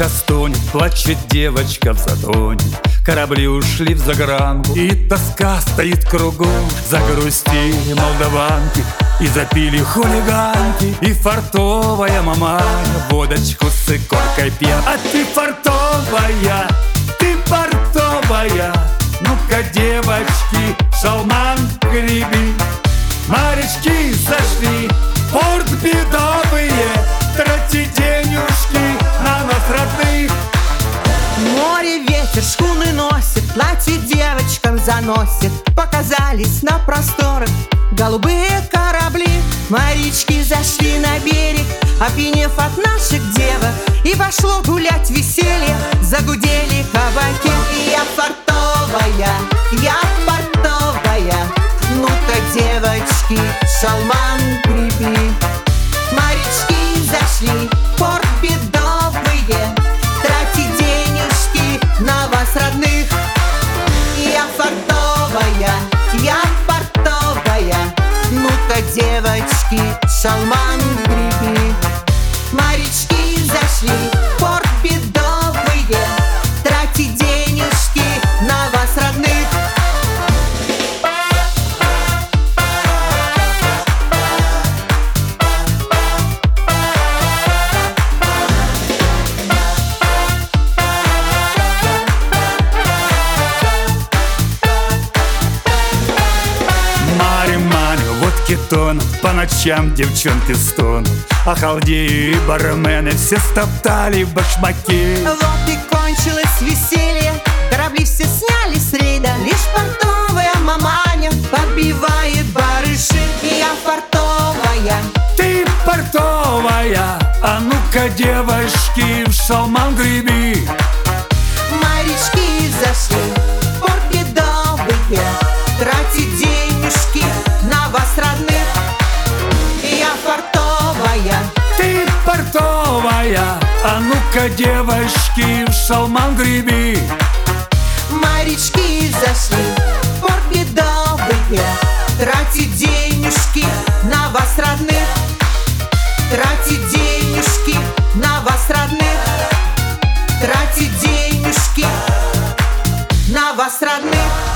Тихо стонет, плачет девочка в затоне. Корабли ушли в загранку, и тоска стоит кругом. Загрустили молдаванки, и запили хулиганки, и фартовая маманя водочку с икоркой пьет. А ты фартовая, ты портовая, ну-ка, девочки, шалман греби. Морячки сошли, порт бедовые, тратьте денежки на нас родных. Море ветер шхуны носит, платье девочкам заносит. Показались на просторах голубые корабли. Морячки зашли на берег, опьянев от наших девок, и пошло гулять веселье, загудели кабаки. И я портовая, я портовая, ну-ка, девочки, шалман греби. Морячки зашли, порт бедовые, тратить денежки на вас, родных. Я портовая, я портовая, ну-ка, девочки, шалман греби. Морячки зашли, порт бедовые, тратить денежки на вас, родных. Тонут, по ночам девчонки стонут, а халдеи и бармены все стоптали башмаки. Вот и кончилось веселье, корабли все сняли с рейда. Лишь портовая маманя подбивает барыши. Я портовая, ты портовая, а ну-ка, девочки, в шалман греби. Морячки зашли, порт бедовые, тратить денежки на вас, родных. Я портовая, ты портовая, а ну-ка, девочки, в шалман греби. Морячки зашли, порт бедовые, тратить денежки на вас, родных. Тратить денежки на вас, родных. Тратить денежки на вас, родных.